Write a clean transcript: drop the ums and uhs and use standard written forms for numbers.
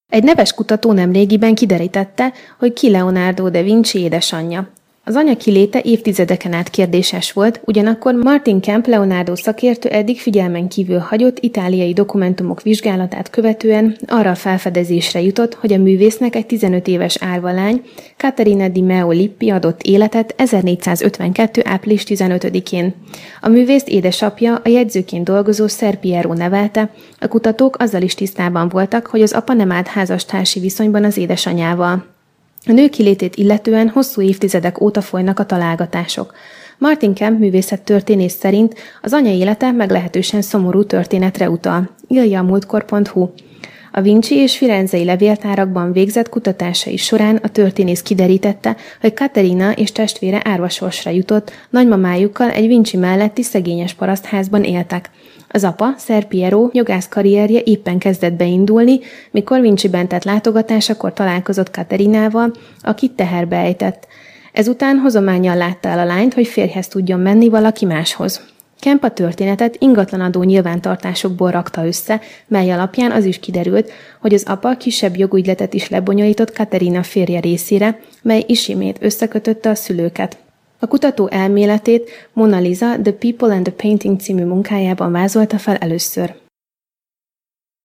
Egy neves kutató nemrégiben kiderítette, hogy ki Leonardo da Vinci édesanyja. Az anya kiléte évtizedeken át kérdéses volt, ugyanakkor Martin Kemp Leonardo szakértő eddig figyelmen kívül hagyott itáliai dokumentumok vizsgálatát követően arra a felfedezésre jutott, hogy a művésznek egy 15 éves árva lány, Caterina di Meo Lippi adott életet 1452. április 15-én. A művészt édesapja, a jegyzőként dolgozó Ser Piero nevelte, a kutatók azzal is tisztában voltak, hogy az apa nem állt házastársi viszonyban az édesanyjával. A nő kilétét illetően hosszú évtizedek óta folynak a találgatások. Martin Kemp művészettörténész szerint az anya élete meglehetősen szomorú történetre utal. írja a múltkor.hu. A Vinci és firenzei levéltárakban végzett kutatásai során a történész kiderítette, hogy Caterina és testvére árvasorsra jutott, nagymamájukkal egy Vinci melletti szegényes parasztházban éltek. Az apa, Ser Piero, jogász karrierje éppen kezdett beindulni, mikor Vinciben tett látogatásakor találkozott Caterinával, akit teherbe ejtett. Ezután hozománnyal látta el a lányt, hogy férjhez tudjon menni valaki máshoz. Kemp a történetet ingatlanadó nyilvántartásokból rakta össze, mely alapján az is kiderült, hogy az apa kisebb jogügyletet is lebonyolított Caterina férje részére, mely ismét összekötötte a szülőket. A kutató elméletét Mona Lisa The People and the Painting című munkájában vázolta fel először.